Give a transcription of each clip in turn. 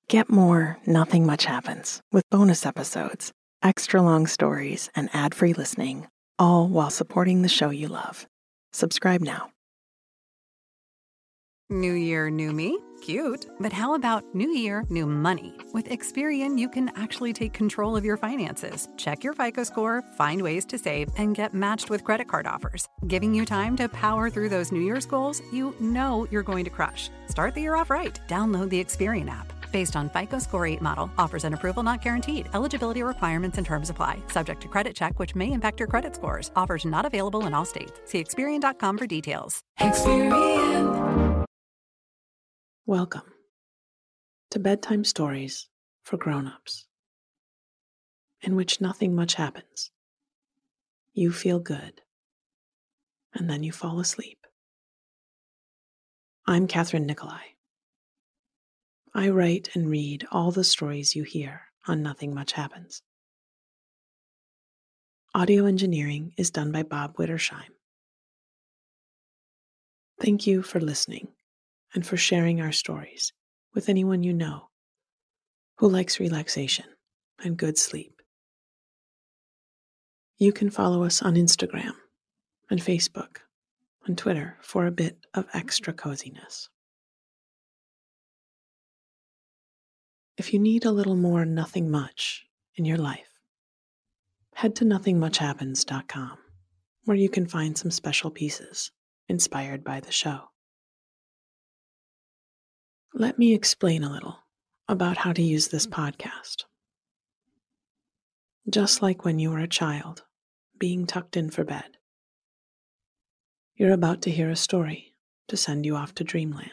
Get more Nothing Much Happens with bonus episodes, extra long stories, and ad-free listening, all while supporting the show you love. Subscribe now. New year, new me? Cute. But how about new year, new money? With Experian, you can actually take control of your finances. Check your FICO score, find ways to save, and get matched with credit card offers, giving you time to power through those New Year's goals you know you're going to crush. Start the year off right. Download the Experian app. Based on FICO Score 8 model. Offers and approval not guaranteed. Eligibility requirements and terms apply. Subject to credit check, which may impact your credit scores. Offers not available in all states. See Experian.com for details. Experian. Welcome to Bedtime Stories for Grown-Ups, in which nothing much happens. You feel good, and then you fall asleep. I'm Catherine Nicolai. I write and read all the stories you hear on Nothing Much Happens. Audio engineering is done by Bob Wittersheim. Thank you for listening and for sharing our stories with anyone you know who likes relaxation and good sleep. You can follow us on Instagram and Facebook and Twitter for a bit of extra coziness. If you need a little more nothing much in your life, head to nothingmuchhappens.com, where you can find some special pieces inspired by the show. Let me explain a little about how to use this podcast. Just like when you were a child, being tucked in for bed, you're about to hear a story to send you off to dreamland.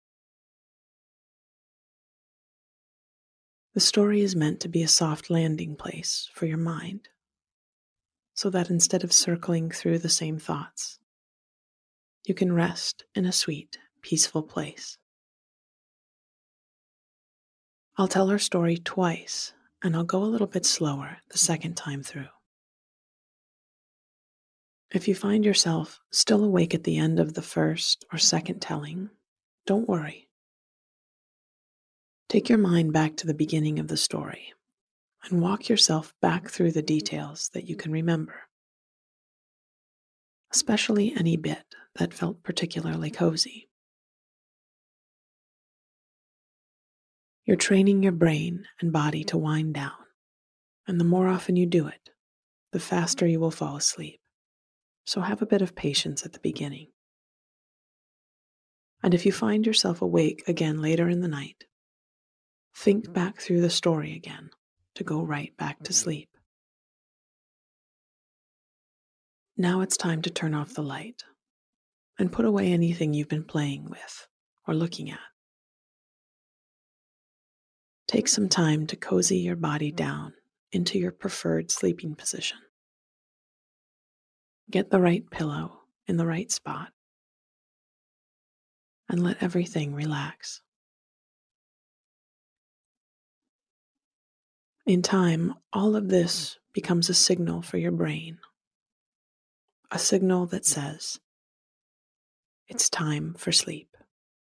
The story is meant to be a soft landing place for your mind, so that instead of circling through the same thoughts, you can rest in a sweet, peaceful place. I'll tell our story twice, and I'll go a little bit slower the second time through. If you find yourself still awake at the end of the first or second telling, don't worry. Take your mind back to the beginning of the story and walk yourself back through the details that you can remember, especially any bit that felt particularly cozy. You're training your brain and body to wind down, and the more often you do it, the faster you will fall asleep. So have a bit of patience at the beginning. And if you find yourself awake again later in the night, think back through the story again to go right back to sleep. Now it's time to turn off the light and put away anything you've been playing with or looking at. Take some time to cozy your body down into your preferred sleeping position. Get the right pillow in the right spot and let everything relax. In time, all of this becomes a signal for your brain, a signal that says, it's time for sleep.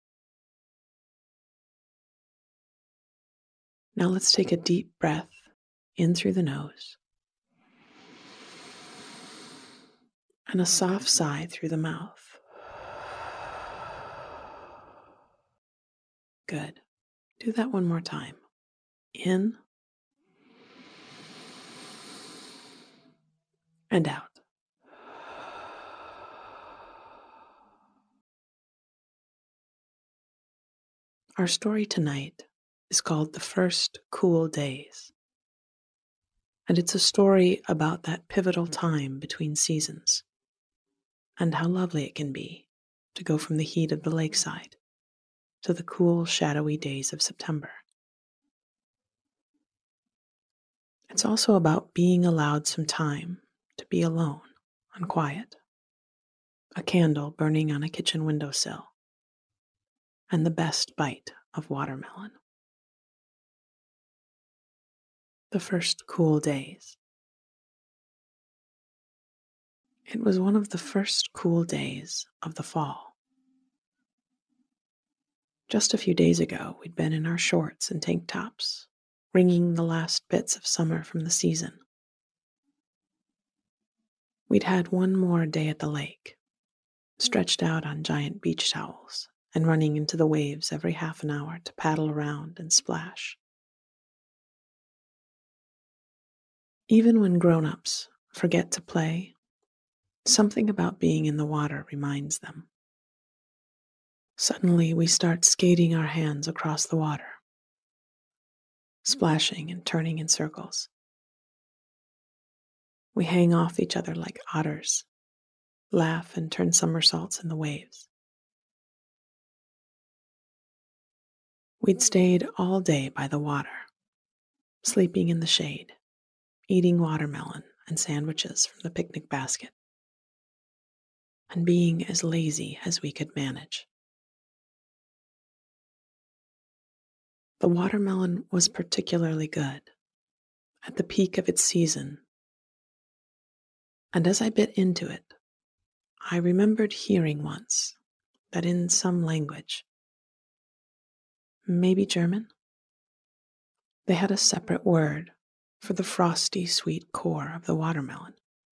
Now let's take a deep breath in through the nose and a soft sigh through the mouth. Good. Do that one more time. In and out. Our story tonight is called The First Cool Days, and it's a story about that pivotal time between seasons and how lovely it can be to go from the heat of the lakeside to the cool, shadowy days of September. It's also about being allowed some time to be alone and quiet, a candle burning on a kitchen windowsill, and the best bite of watermelon. The first cool days. It was one of the first cool days of the fall. Just a few days ago, we'd been in our shorts and tank tops, wringing the last bits of summer from the season. We'd had one more day at the lake, stretched out on giant beach towels and running into the waves every half an hour to paddle around and splash. Even when grown-ups forget to play, something about being in the water reminds them. Suddenly, we start skating our hands across the water, splashing and turning in circles. We hang off each other like otters, laugh and turn somersaults in the waves. We'd stayed all day by the water, sleeping in the shade, eating watermelon and sandwiches from the picnic basket, and being as lazy as we could manage. The watermelon was particularly good, at the peak of its season, and as I bit into it, I remembered hearing once that in some language, maybe German, they had a separate word for the frosty, sweet core of the watermelon.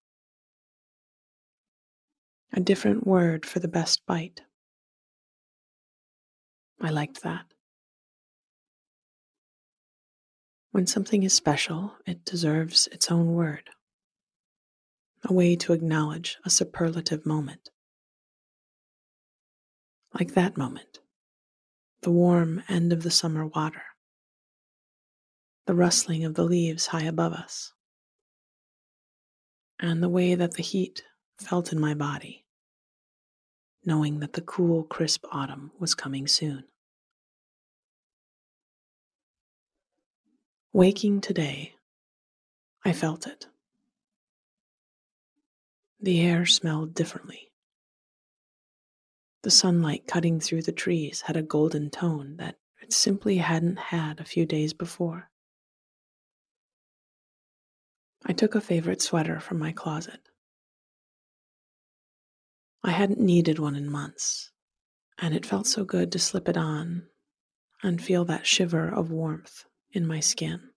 A different word for the best bite. I liked that. When something is special, it deserves its own word, a way to acknowledge a superlative moment. Like that moment, the warm end of the summer water, the rustling of the leaves high above us, and the way that the heat felt in my body, knowing that the cool, crisp autumn was coming soon. Waking today, I felt it. The air smelled differently. The sunlight cutting through the trees had a golden tone that it simply hadn't had a few days before. I took a favorite sweater from my closet. I hadn't needed one in months, and it felt so good to slip it on and feel that shiver of warmth in my skin.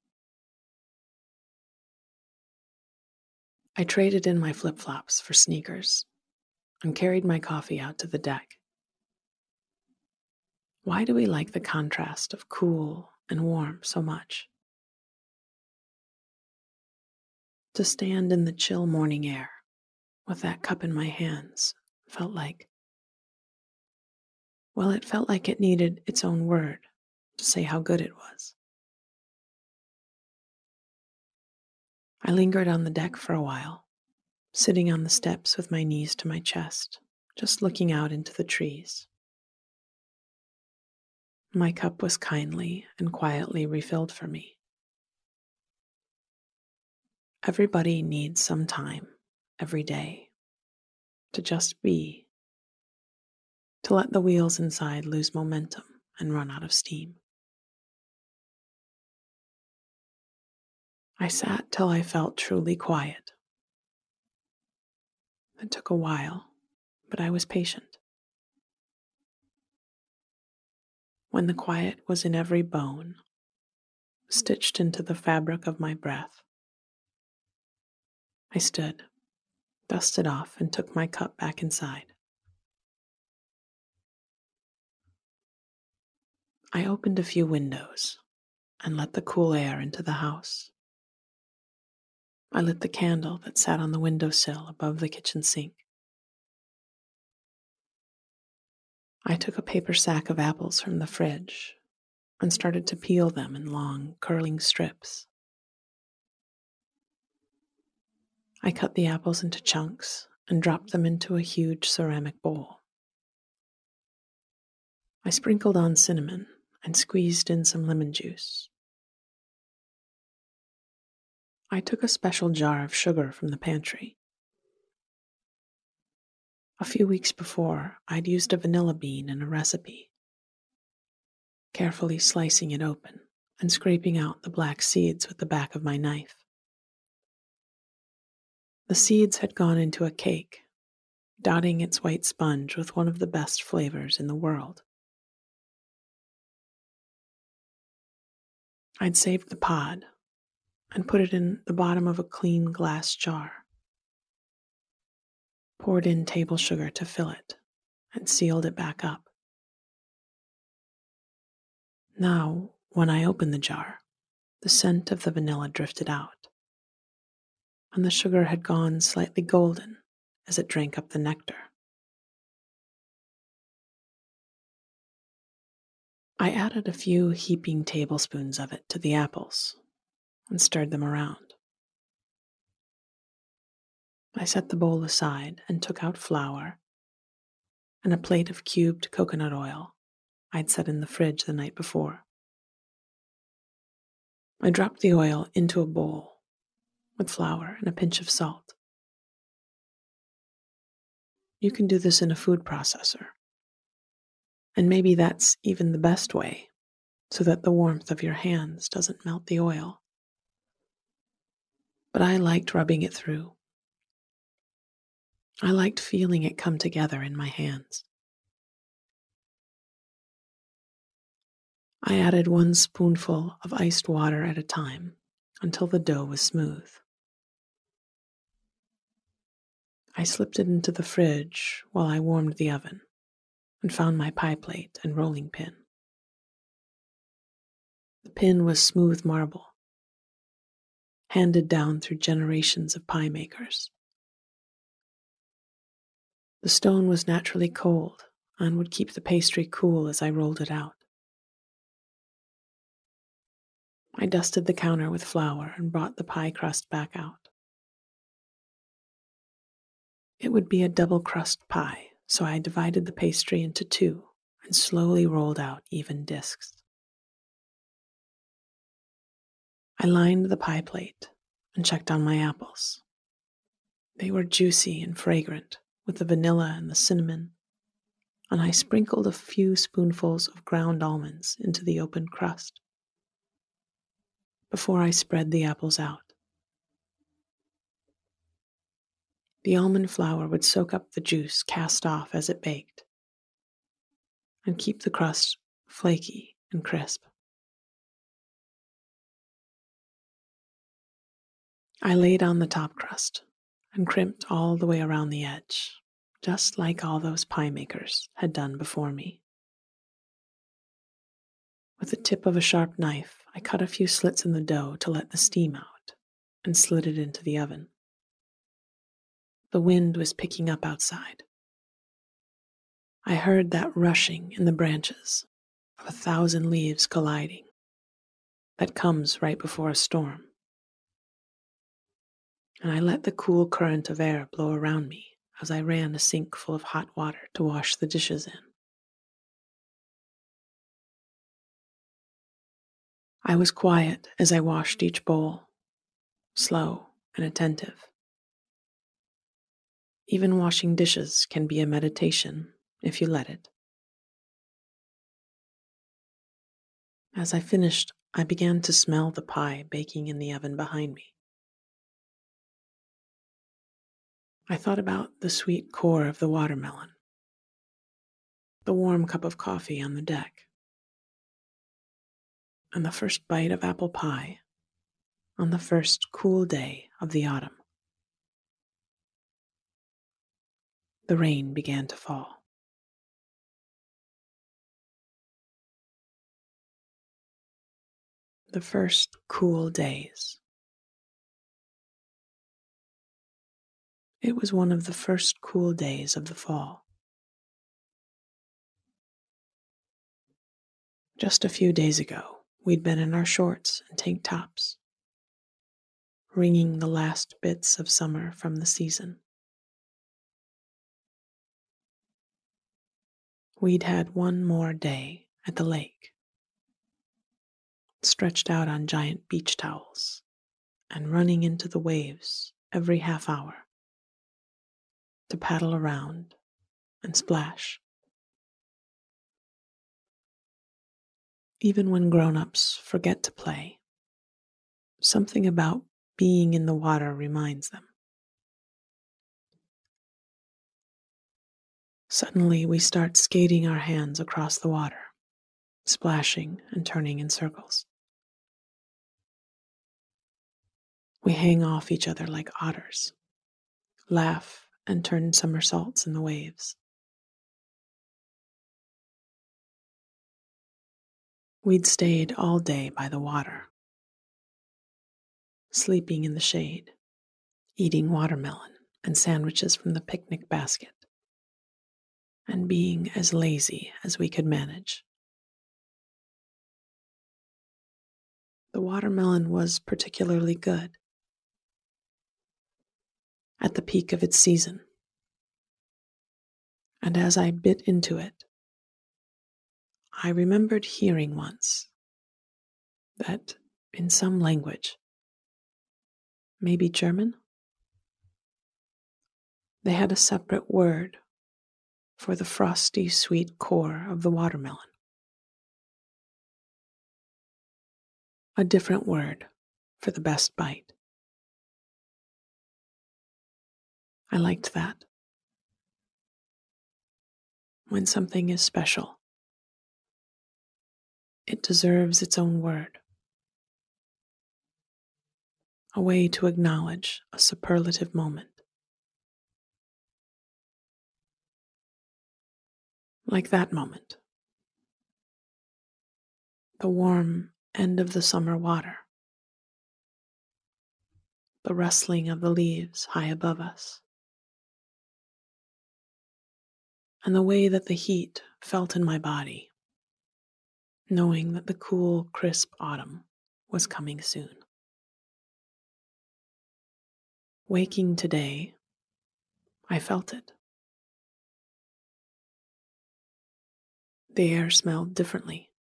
I traded in my flip-flops for sneakers and carried my coffee out to the deck. Why do we like the contrast of cool and warm so much? To stand in the chill morning air with that cup in my hands felt like, well, it felt like it needed its own word to say how good it was. I lingered on the deck for a while, sitting on the steps with my knees to my chest, just looking out into the trees. My cup was kindly and quietly refilled for me. Everybody needs some time, every day, to just be, to let the wheels inside lose momentum and run out of steam. I sat till I felt truly quiet. It took a while, but I was patient. When the quiet was in every bone, stitched into the fabric of my breath, I stood, dusted off, and took my cup back inside. I opened a few windows and let the cool air into the house. I lit the candle that sat on the windowsill above the kitchen sink. I took a paper sack of apples from the fridge and started to peel them in long, curling strips. I cut the apples into chunks and dropped them into a huge ceramic bowl. I sprinkled on cinnamon and squeezed in some lemon juice. I took a special jar of sugar from the pantry. A few weeks before, I'd used a vanilla bean in a recipe, carefully slicing it open and scraping out the black seeds with the back of my knife. The seeds had gone into a cake, dotting its white sponge with one of the best flavors in the world. I'd saved the pod and put it in the bottom of a clean glass jar, poured in table sugar to fill it, and sealed it back up. Now, when I opened the jar, the scent of the vanilla drifted out, and the sugar had gone slightly golden as it drank up the nectar. I added a few heaping tablespoons of it to the apples and stirred them around. I set the bowl aside and took out flour and a plate of cubed coconut oil I'd set in the fridge the night before. I dropped the oil into a bowl with flour and a pinch of salt. You can do this in a food processor, and maybe that's even the best way, so that the warmth of your hands doesn't melt the oil. But I liked rubbing it through. I liked feeling it come together in my hands. I added 1 spoonful of iced water at a time until the dough was smooth. I slipped it into the fridge while I warmed the oven and found my pie plate and rolling pin. The pin was smooth marble, handed down through generations of pie makers. The stone was naturally cold and would keep the pastry cool as I rolled it out. I dusted the counter with flour and brought the pie crust back out. It would be a double crust pie, so I divided the pastry into 2 and slowly rolled out even discs. I lined the pie plate and checked on my apples. They were juicy and fragrant with the vanilla and the cinnamon, and I sprinkled a few spoonfuls of ground almonds into the open crust before I spread the apples out. The almond flour would soak up the juice cast off as it baked and keep the crust flaky and crisp. I laid on the top crust and crimped all the way around the edge, just like all those pie makers had done before me. With the tip of a sharp knife, I cut a few slits in the dough to let the steam out and slid it into the oven. The wind was picking up outside. I heard that rushing in the branches of 1,000 leaves colliding that comes right before a storm. And I let the cool current of air blow around me as I ran a sink full of hot water to wash the dishes in. I was quiet as I washed each bowl, slow and attentive. Even washing dishes can be a meditation if you let it. As I finished, I began to smell the pie baking in the oven behind me. I thought about the sweet core of the watermelon, the warm cup of coffee on the deck, and the first bite of apple pie on the first cool day of the autumn. The rain began to fall. The first cool days. It was one of the first cool days of the fall. Just a few days ago, we'd been in our shorts and tank tops, wringing the last bits of summer from the season. We'd had one more day at the lake, stretched out on giant beach towels and running into the waves every half hour to paddle around and splash. Even when grown-ups forget to play, something about being in the water reminds them. Suddenly, we start skating our hands across the water, splashing and turning in circles. We hang off each other like otters, laugh and turn somersaults in the waves. We'd stayed all day by the water, sleeping in the shade, eating watermelon and sandwiches from the picnic basket, and being as lazy as we could manage. The watermelon was particularly good at the peak of its season, and as I bit into it, I remembered hearing once that in some language, maybe German, they had a separate word for the frosty, sweet core of the watermelon. A different word for the best bite. I liked that. When something is special, it deserves its own word. A way to acknowledge a superlative moment. Like that moment. The warm end of the summer water. The rustling of the leaves high above us. And the way that the heat felt in my body, knowing that the cool, crisp autumn was coming soon. Waking today, I felt it. The air smelled differently.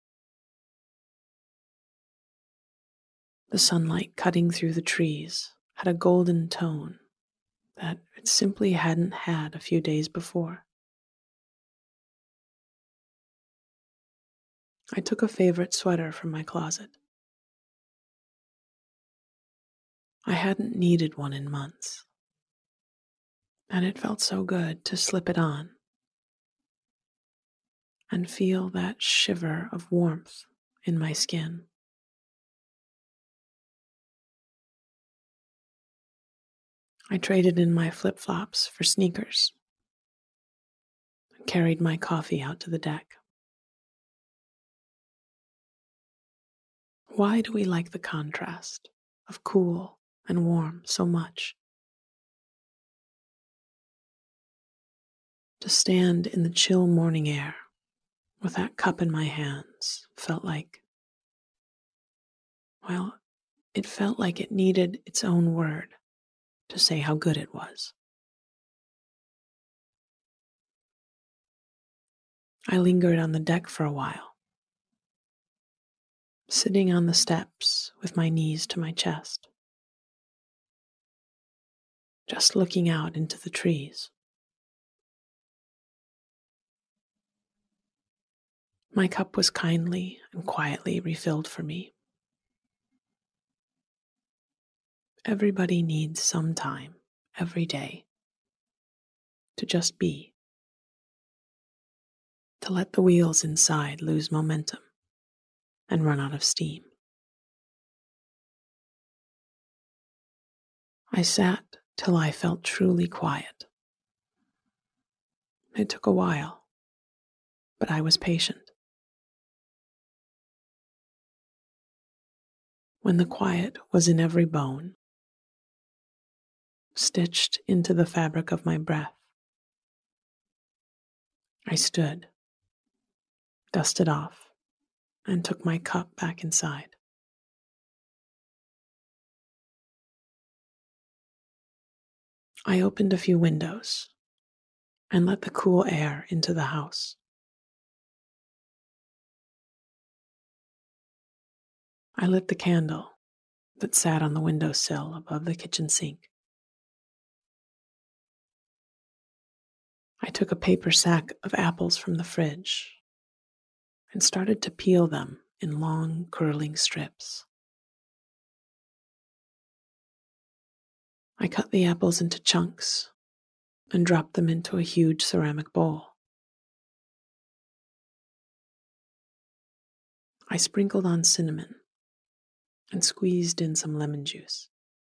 The sunlight cutting through the trees had a golden tone that it simply hadn't had a few days before. I took a favorite sweater from my closet. I hadn't needed one in months, and it felt so good to slip it on and feel that shiver of warmth in my skin. I traded in my flip-flops for sneakers and carried my coffee out to the deck. Why do we like the contrast of cool and warm so much? To stand in the chill morning air with that cup in my hands felt like, well, it felt like it needed its own word to say how good it was. I lingered on the deck for a while, sitting on the steps with my knees to my chest, just looking out into the trees. My cup was kindly and quietly refilled for me. Everybody needs some time every day to just be, to let the wheels inside lose momentum and run out of steam. I sat till I felt truly quiet. It took a while, but I was patient. When the quiet was in every bone, stitched into the fabric of my breath, I stood, dusted off, and took my cup back inside. I opened a few windows and let the cool air into the house. I lit the candle that sat on the windowsill above the kitchen sink. I took a paper sack of apples from the fridge and started to peel them in long, curling strips. I cut the apples into chunks and dropped them into a huge ceramic bowl. I sprinkled on cinnamon and squeezed in some lemon juice.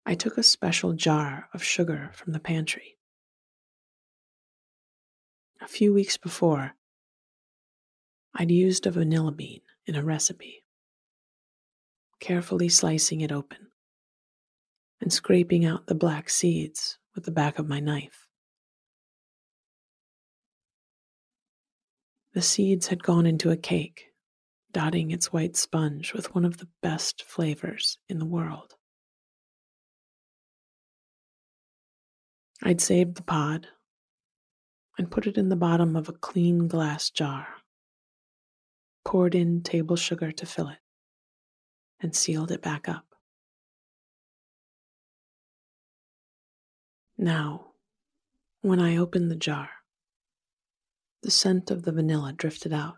I took a special jar of sugar from the pantry. A few weeks before, I'd used a vanilla bean in a recipe, carefully slicing it open and scraping out the black seeds with the back of my knife. The seeds had gone into a cake, dotting its white sponge with one of the best flavors in the world. I'd saved the pod and put it in the bottom of a clean glass jar, poured in table sugar to fill it, and sealed it back up. Now, when I opened the jar, the scent of the vanilla drifted out,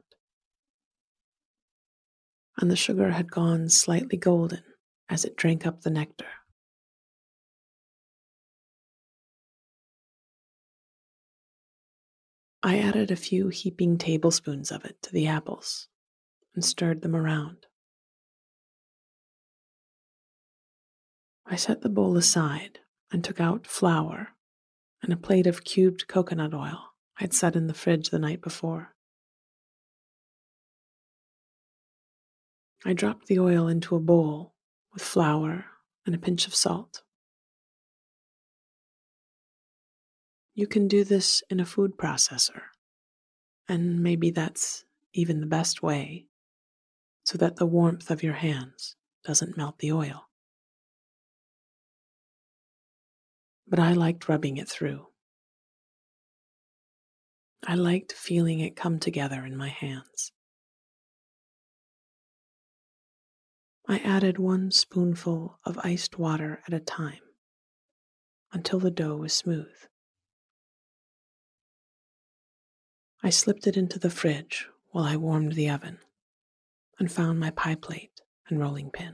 and the sugar had gone slightly golden as it drank up the nectar. I added a few heaping tablespoons of it to the apples and stirred them around. I set the bowl aside and took out flour and a plate of cubed coconut oil I'd set in the fridge the night before. I dropped the oil into a bowl with flour and a pinch of salt. You can do this in a food processor, and maybe that's even the best way, so that the warmth of your hands doesn't melt the oil. But I liked rubbing it through. I liked feeling it come together in my hands. I added 1 spoonful of iced water at a time until the dough was smooth. I slipped it into the fridge while I warmed the oven and found my pie plate and rolling pin.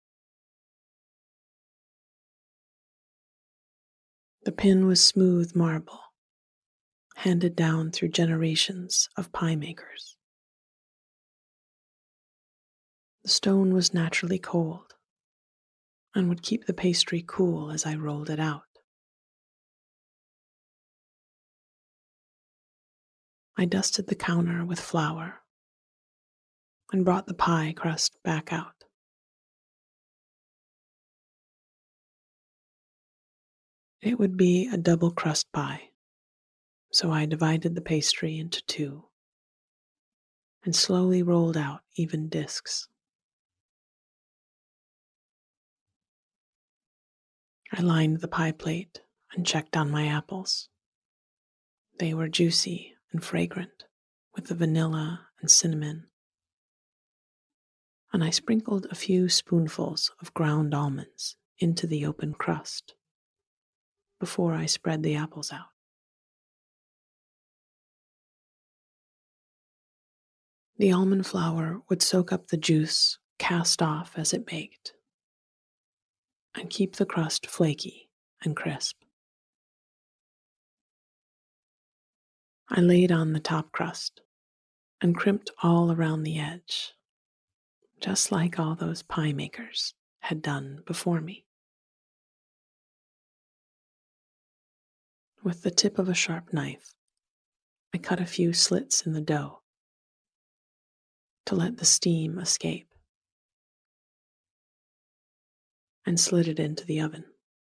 The pin was smooth marble, handed down through generations of pie makers. The stone was naturally cold and would keep the pastry cool as I rolled it out. I dusted the counter with flour and brought the pie crust back out. It would be a double crust pie, so I divided the pastry into 2 and slowly rolled out even discs. I lined the pie plate and checked on my apples. They were juicy and fragrant with the vanilla and cinnamon, and I sprinkled a few spoonfuls of ground almonds into the open crust before I spread the apples out. The almond flour would soak up the juice cast off as it baked and keep the crust flaky and crisp. I laid on the top crust and crimped all around the edge, just like all those pie makers had done before me. With the tip of a sharp knife, I cut a few slits in the dough to let the steam escape and slid it into the oven.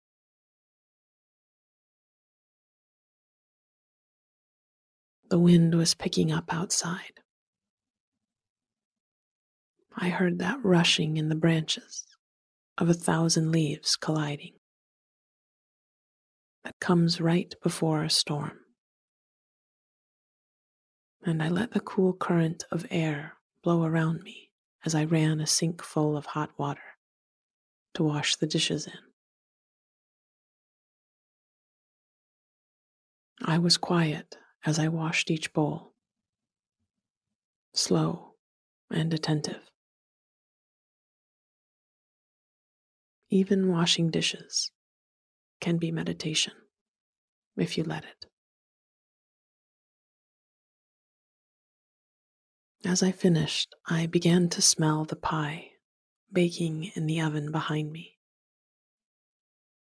The wind was picking up outside. I heard that rushing in the branches of 1,000 leaves colliding that comes right before a storm. And I let the cool current of air blow around me as I ran a sink full of hot water to wash the dishes in. I was quiet as I washed each bowl, slow and attentive. Even washing dishes can be meditation if you let it. As I finished, I began to smell the pie baking in the oven behind me.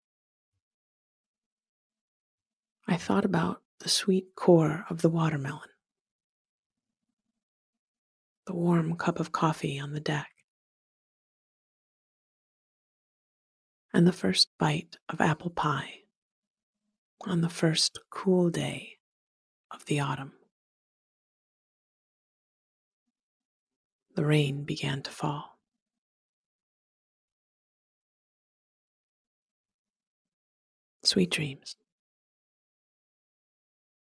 I thought about the sweet core of the watermelon, the warm cup of coffee on the deck, and the first bite of apple pie on the first cool day of the autumn. The rain began to fall. Sweet dreams.